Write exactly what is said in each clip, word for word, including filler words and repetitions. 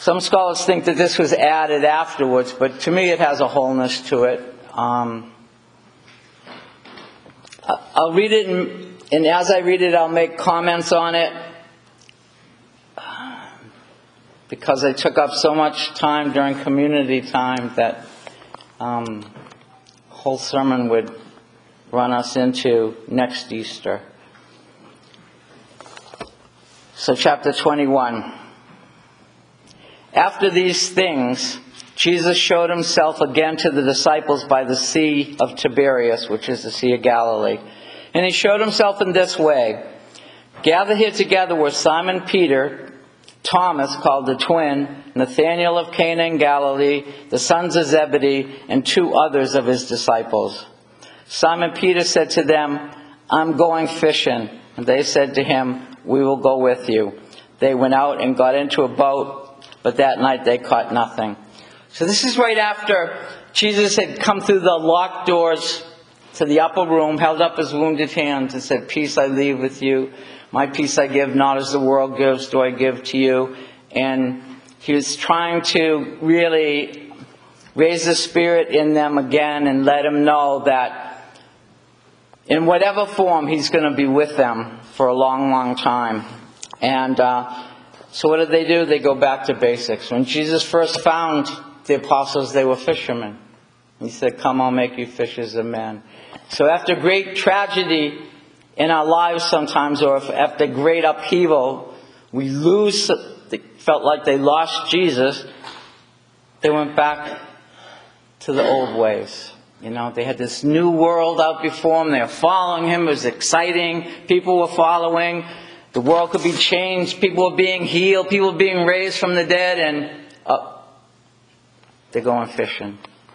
Some scholars think that this was added afterwards, but to me it has a wholeness to it. Um, I'll read it, and, and as I read it, I'll make comments on it, because I took up so much time during community time that um, whole sermon would run us into next Easter. So chapter twenty-one. After these things, Jesus showed himself again to the disciples by the Sea of Tiberias, which is the Sea of Galilee. And he showed himself in this way. Gathered here together were Simon Peter, Thomas, called the twin, Nathanael of Cana in Galilee, the sons of Zebedee, and two others of his disciples. Simon Peter said to them, "I'm going fishing." And they said to him, "We will go with you." They went out and got into a boat, but that night they caught nothing. So this is right after Jesus had come through the locked doors to the upper room, held up his wounded hands and said, "Peace I leave with you. My peace I give, not as the world gives do I give to you." And he was trying to really raise the spirit in them again and let them know that in whatever form he's going to be with them for a long, long time. And uh, so what did they do? They go back to basics. When Jesus first found the apostles, they were fishermen. He said, "Come, I'll make you fishers of men." So after great tragedy in our lives sometimes, or if after great upheaval, we lose, they felt like they lost Jesus, they went back to the old ways. You know, they had this new world out before them. They were following him. It was exciting. People were following. The world could be changed. People were being healed. People were being raised from the dead. And uh, they're going fishing.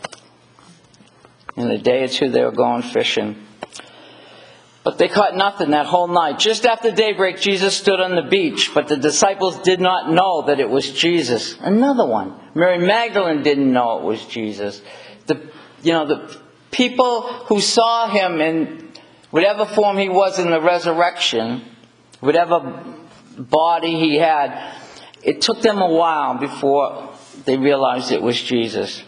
In a day or two, they were going fishing. But they caught nothing that whole night. Just after daybreak, Jesus stood on the beach. But the disciples did not know that it was Jesus. Another one. Mary Magdalene didn't know it was Jesus. The, you know, the people who saw him in whatever form he was in the resurrection, whatever body he had, it took them a while before they realized it was Jesus.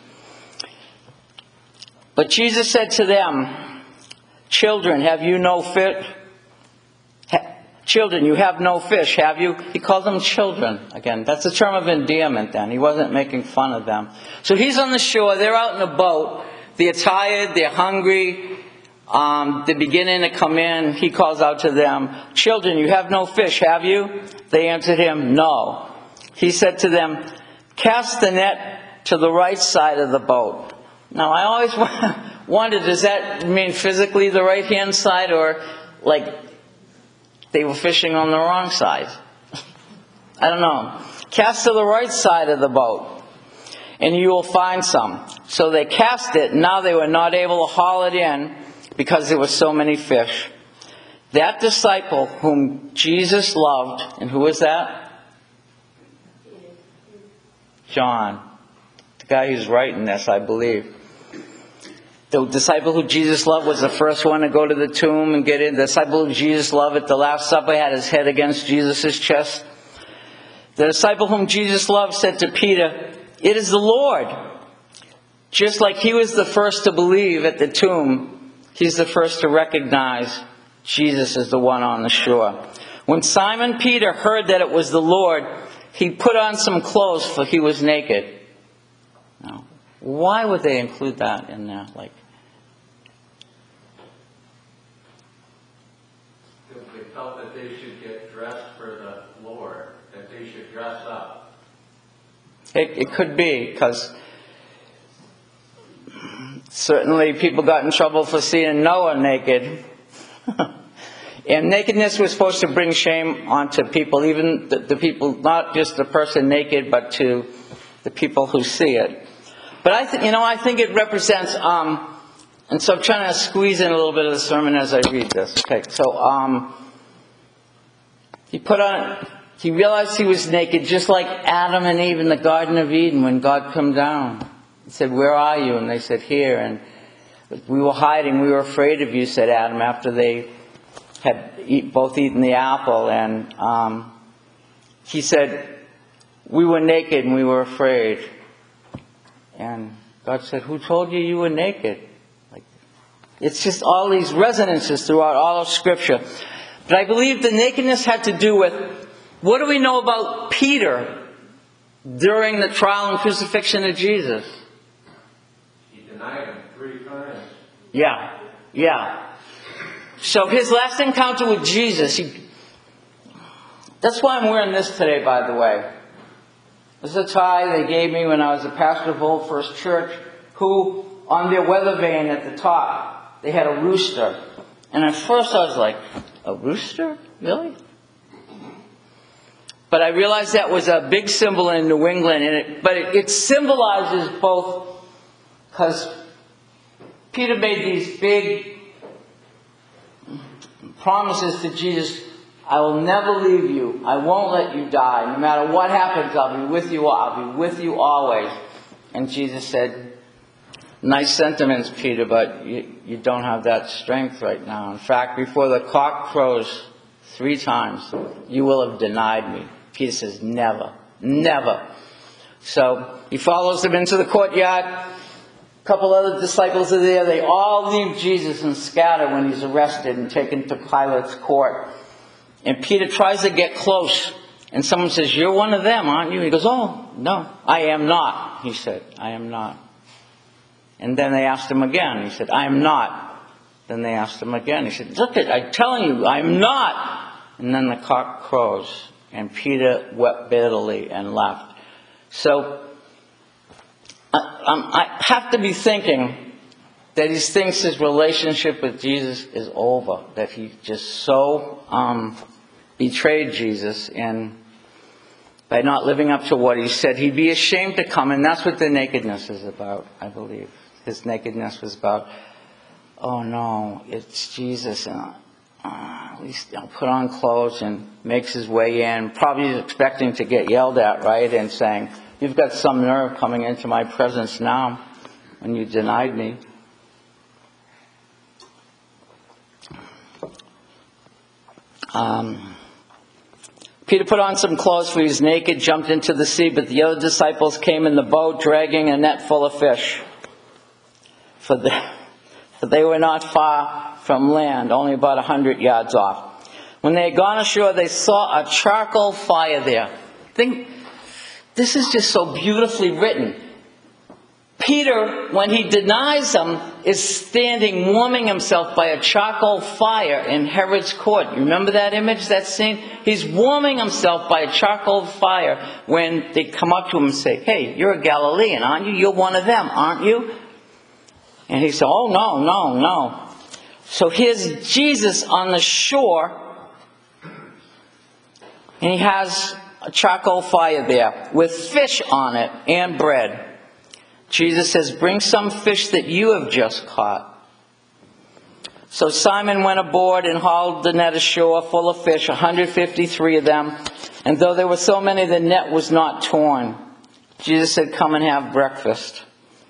But Jesus said to them, "Children, have you no fish? Ha- children, you have no fish, have you?" He called them children. Again, that's a term of endearment then. He wasn't making fun of them. So he's on the shore. They're out in a boat. They're tired. They're hungry. Um, they're beginning to come in. He calls out to them, "Children, you have no fish, have you?" They answered him, "No." He said to them, "Cast the net to the right side of the boat." Now, I always wondered, does that mean physically the right-hand side, or like they were fishing on the wrong side? I don't know. Cast to the right side of the boat, and you will find some. So they cast it. Now they were not able to haul it in because there were so many fish. That disciple whom Jesus loved, and who was that? John. The guy who's writing this, I believe. The disciple who Jesus loved was the first one to go to the tomb and get in. The disciple who Jesus loved at the Last Supper had his head against Jesus' chest. The disciple whom Jesus loved said to Peter, "It is the Lord." Just like he was the first to believe at the tomb, he's the first to recognize Jesus as the one on the shore. When Simon Peter heard that it was the Lord, he put on some clothes, for he was naked. Now, why would they include that in there? Like, they felt that they should get dressed for the Lord, that they should dress up. It, it could be, because certainly people got in trouble for seeing Noah naked. And nakedness was supposed to bring shame onto people, even the, the people, not just the person naked, but to the people who see it. But I think, you know, I think it represents, um, and so I'm trying to squeeze in a little bit of the sermon as I read this. Okay, so um, he put on, he realized he was naked, just like Adam and Eve in the Garden of Eden when God came down. He said, "Where are you?" And they said, "Here." And "We were hiding, we were afraid of you," said Adam, after they had eat, both eaten the apple. And um, he said, we were naked and we were afraid. And God said, who told you you were naked? Like, it's just all these resonances throughout all of Scripture. But I believe the nakedness had to do with, what do we know about Peter during the trial and crucifixion of Jesus? He denied him three times. Yeah, yeah. So his last encounter with Jesus, he, that's why I'm wearing this today, by the way. This is a tie they gave me when I was a pastor of Old First Church, who, on their weather vane at the top, they had a rooster. And at first I was like, a rooster? Really? But I realized that was a big symbol in New England, and it, but it, it symbolizes both, because Peter made these big promises to Jesus. I will never leave you. I won't let you die. No matter what happens, I'll be with you. I'll be with you always. And Jesus said, nice sentiments, Peter, but you, you don't have that strength right now. In fact, before the cock crows three times, you will have denied me. Peter says, never, never. So he follows them into the courtyard. A couple other disciples are there. They all leave Jesus and scatter when he's arrested and taken to Pilate's court. And Peter tries to get close. And someone says, you're one of them, aren't you? He goes, oh, no, I am not. He said, I am not. And then they asked him again. He said, I am not. Then they asked him again. He said, look, I'm telling you, I am not. And then the cock crows. And Peter wept bitterly and left. So I, I have to be thinking that he thinks his relationship with Jesus is over. That he just so um, betrayed Jesus. And by not living up to what he said, he'd be ashamed to come. And that's what the nakedness is about, I believe. His nakedness was about, oh no, it's Jesus. And uh, at least I'll put on clothes, and makes his way in. Probably expecting to get yelled at, right? And saying, you've got some nerve coming into my presence now when you denied me. Um, Peter put on some clothes, for he was naked, jumped into the sea, but the other disciples came in the boat dragging a net full of fish. For, the, for they were not far from land, only about a hundred yards off. When they had gone ashore, they saw a charcoal fire there. Think, this is just so beautifully written. Peter, when he denies them, is standing warming himself by a charcoal fire in Herod's court. You remember that image, that scene? He's warming himself by a charcoal fire when they come up to him and say, hey, you're a Galilean, aren't you? You're one of them, aren't you? And he said, oh, no, no, no. So here's Jesus on the shore, and he has a charcoal fire there with fish on it and bread. Jesus says, bring some fish that you have just caught. So Simon went aboard and hauled the net ashore full of fish, one hundred fifty-three of them. And though there were so many, the net was not torn. Jesus said, come and have breakfast.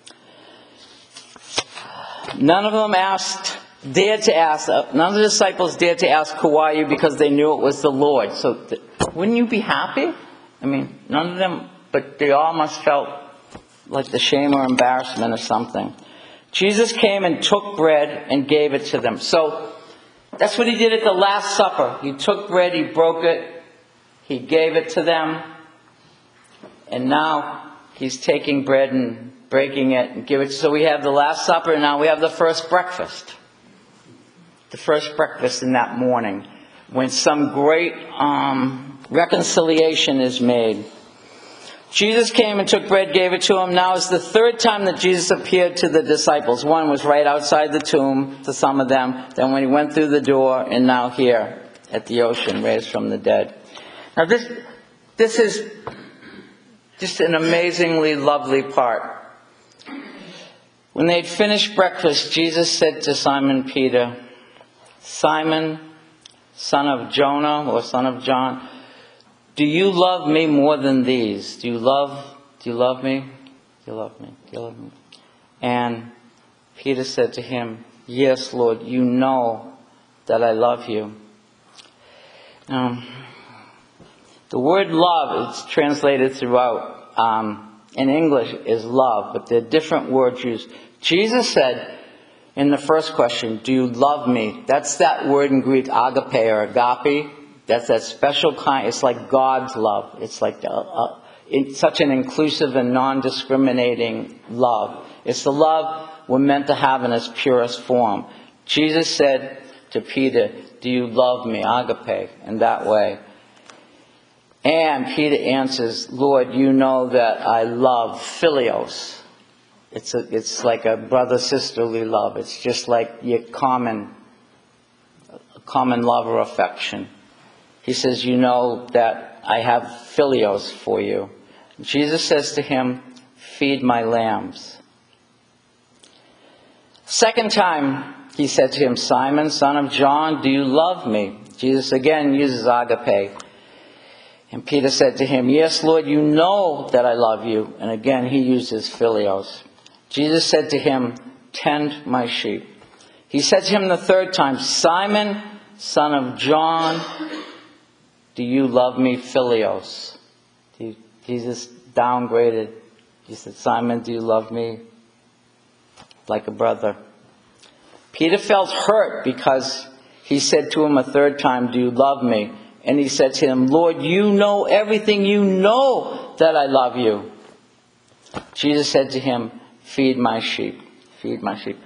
None of them asked, dared to ask, none of the disciples dared to ask, who are you? Because they knew it was the Lord. So th- wouldn't you be happy? I mean, none of them, but they all must felt like the shame or embarrassment or something. Jesus came and took bread and gave it to them. So that's what he did at the Last Supper. He took bread, he broke it, he gave it to them. And now he's taking bread and breaking it and give it. So we have the Last Supper, and now we have the first breakfast. The first breakfast in that morning, when some great um, reconciliation is made. Jesus came and took bread, gave it to him. Now it's the third time that Jesus appeared to the disciples. One was right outside the tomb to some of them. Then when he went through the door, and now here at the ocean, raised from the dead. Now this, this is just an amazingly lovely part. When they'd finished breakfast, Jesus said to Simon Peter, Simon, son of Jonah, or son of John, do you love me more than these? Do you love, do you love me? Do you love me? Do you love me? And Peter said to him, yes, Lord, you know that I love you. Um, The word love is translated throughout um, in English is love, but there are different words used. Jesus said in the first question, do you love me? That's that word in Greek, agape or agape. That's that special kind. It's like God's love. It's like a, a, it's such an inclusive and non-discriminating love. It's the love we're meant to have in its purest form. Jesus said to Peter, do you love me? Agape, in that way. And Peter answers, Lord, you know that I love philios. It's a, it's like a brother-sisterly love. It's just like your common, common love or affection. He says, you know that I have philios for you. Jesus says to him, feed my lambs. Second time, he said to him, Simon, son of John, do you love me? Jesus again uses agape. And Peter said to him, yes, Lord, you know that I love you. And again, he uses philios. Jesus said to him, tend my sheep. He said to him the third time, Simon, son of John, do you love me? Philios. He, Jesus downgraded. He said, Simon, do you love me? Like a brother. Peter felt hurt because he said to him a third time, do you love me? And he said to him, Lord, you know everything. You know that I love you. Jesus said to him, feed my sheep. Feed my sheep.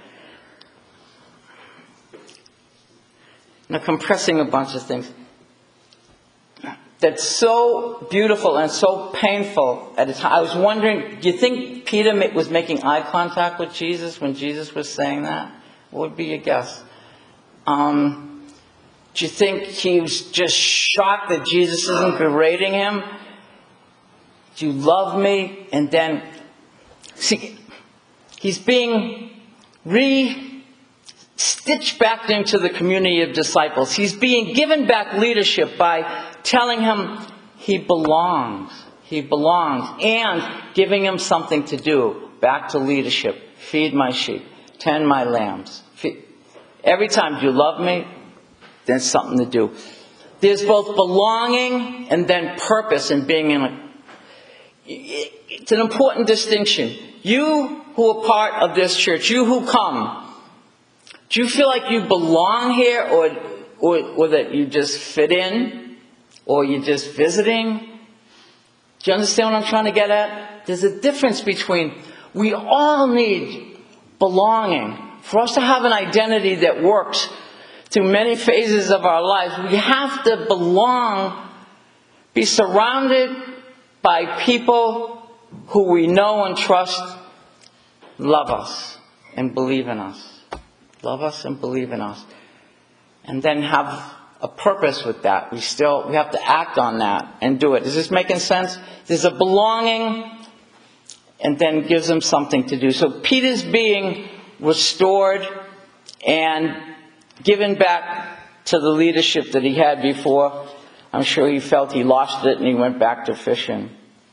Now, compressing a bunch of things. That's so beautiful and so painful at a time. I was wondering, do you think Peter was making eye contact with Jesus when Jesus was saying that? What would be your guess? Um, do you think he was just shocked that Jesus isn't berating him? Do you love me? And then, see, he's being re-stitched back into the community of disciples. He's being given back leadership by telling him he belongs. He belongs. And giving him something to do. Back to leadership. Feed my sheep. Tend my lambs. Feed. Every time, do you love me? There's something to do. There's both belonging and then purpose in being in a... It's an important distinction. You who are part of this church, you who come, do you feel like you belong here or, or, or that you just fit in? Or you're just visiting? Do you understand what I'm trying to get at? There's a difference between, we all need belonging. For us to have an identity that works through many phases of our lives, we have to belong, be surrounded by people who we know and trust love us and believe in us. Love us and believe in us. And then have a purpose with that. We still, we have to act on that and do it. Is this making sense? There's a belonging and then gives them something to do. So Peter's being restored and given back to the leadership that he had before. I'm sure he felt he lost it and he went back to fishing.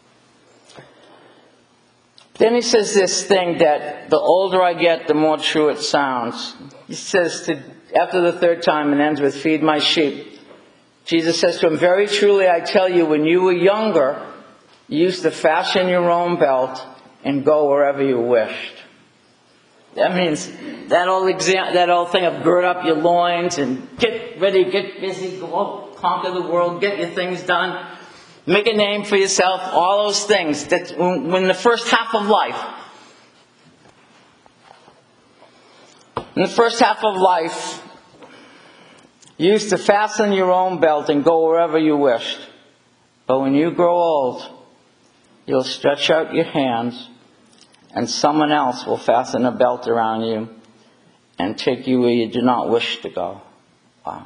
Then he says this thing that the older I get, the more true it sounds. He says to, after the third time and ends with, feed my sheep. Jesus says to him, very truly I tell you, when you were younger, you used to fasten your own belt and go wherever you wished. That means that old exam, that old thing of gird up your loins and get ready, get busy, go conquer the world, get your things done, make a name for yourself, all those things. That when the first half of life, in the first half of life, you used to fasten your own belt and go wherever you wished. But when you grow old, you'll stretch out your hands and someone else will fasten a belt around you and take you where you do not wish to go. Wow.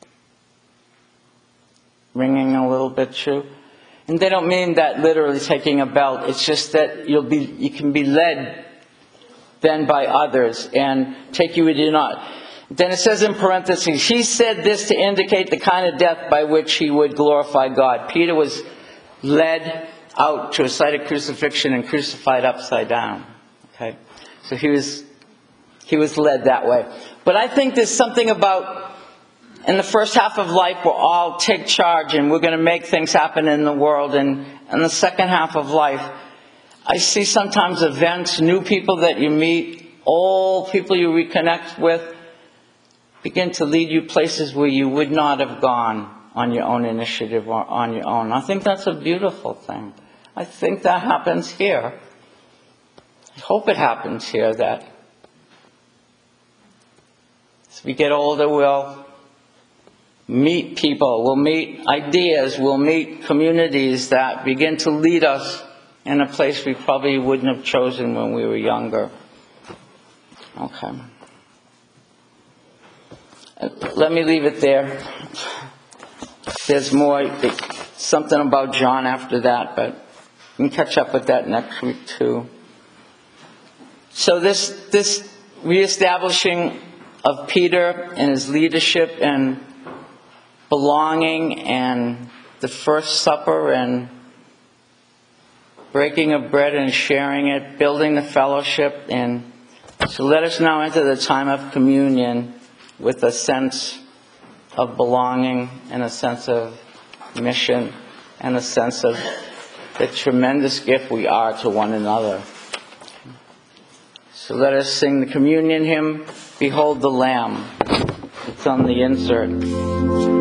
Ringing a little bit true? And they don't mean that literally taking a belt. It's just that you'll be, you can be led then by others and take you where you do not. Then it says in parentheses, he said this to indicate the kind of death by which he would glorify God. Peter was led out to a site of crucifixion and crucified upside down. Okay, so he was he was led that way. But I think there's something about in the first half of life, we'll all take charge and we're going to make things happen in the world. And in the second half of life, I see sometimes events, new people that you meet, old people you reconnect with, begin to lead you places where you would not have gone on your own initiative or on your own. I think that's a beautiful thing. I think that happens here. I hope it happens here, that as we get older, we'll meet people, we'll meet ideas, we'll meet communities that begin to lead us in a place we probably wouldn't have chosen when we were younger. Okay. Let me leave it there. There's more, something about John after that, but we can catch up with that next week too. So this, this reestablishing of Peter and his leadership and belonging and the first supper and breaking of bread and sharing it, building the fellowship. And so let us now enter the time of communion with a sense of belonging and a sense of mission and a sense of the tremendous gift we are to one another. So let us sing the communion hymn, Behold the Lamb. It's on the insert.